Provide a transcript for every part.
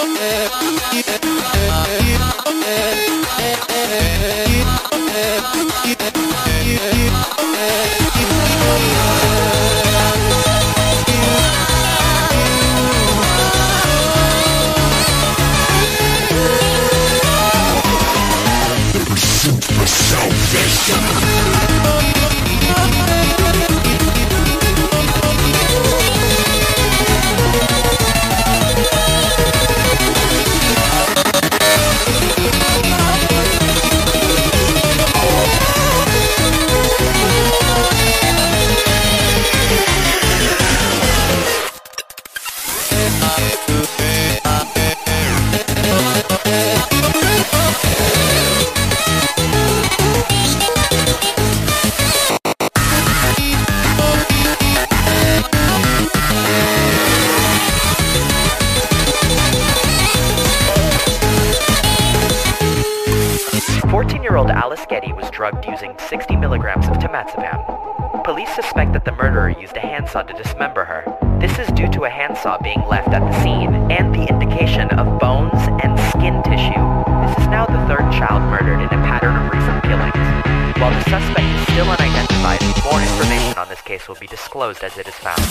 Drugged using 60 milligrams of temazepam. Police suspect that the murderer used a handsaw to dismember her. This is due to a handsaw being left at the scene and the indication of bones and skin tissue. This is now the third child murdered in a pattern of recent killings. While the suspect is still unidentified, more information on this case will be disclosed as it is found.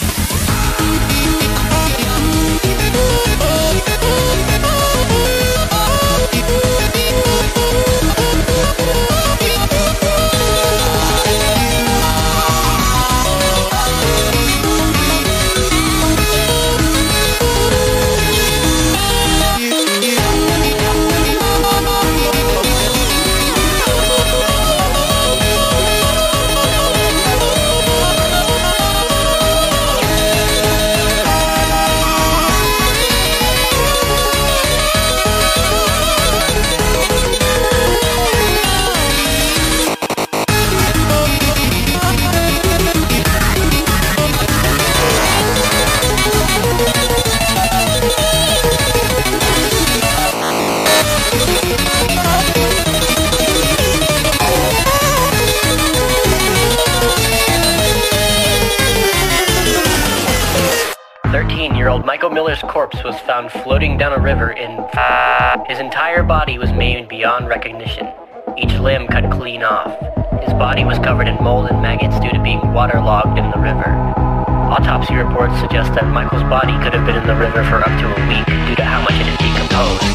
13-year-old Michael Miller's corpse was found floating down a river in... His entire body was maimed beyond recognition, each limb cut clean off. His body was covered in mold and maggots due to being waterlogged in the river. Autopsy reports suggest that Michael's body could have been in the river for up to a week due to how much it had decomposed.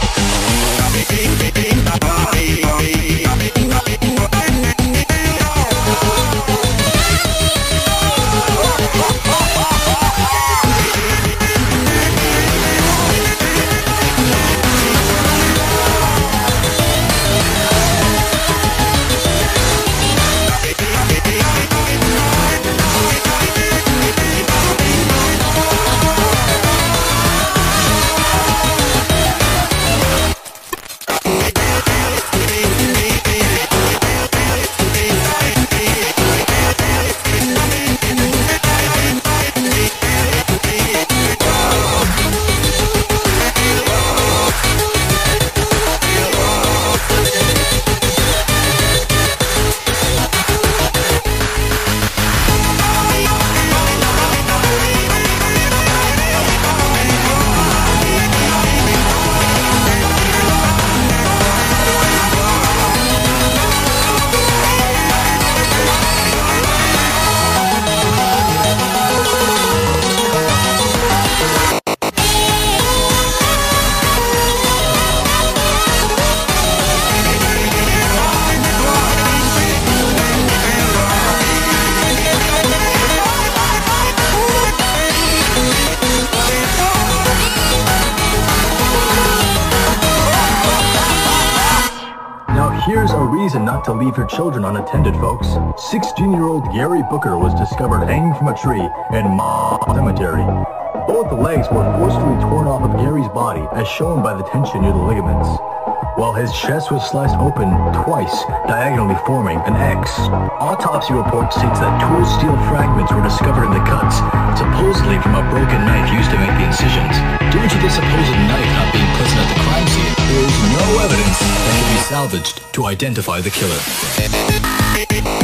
Here's a reason not to leave your children unattended, folks. 16-year-old Gary Booker was discovered hanging from a tree in Cemetery. Both legs were forcefully torn off of Gary's body, as shown by the tension near the ligaments, while his chest was sliced open twice, diagonally forming an X. Autopsy report states that tool steel fragments were discovered in the cuts, supposedly from a broken knife used to make the incisions. Due to the supposed knife not being present at the crime scene, there is no evidence that can be salvaged to identify the killer.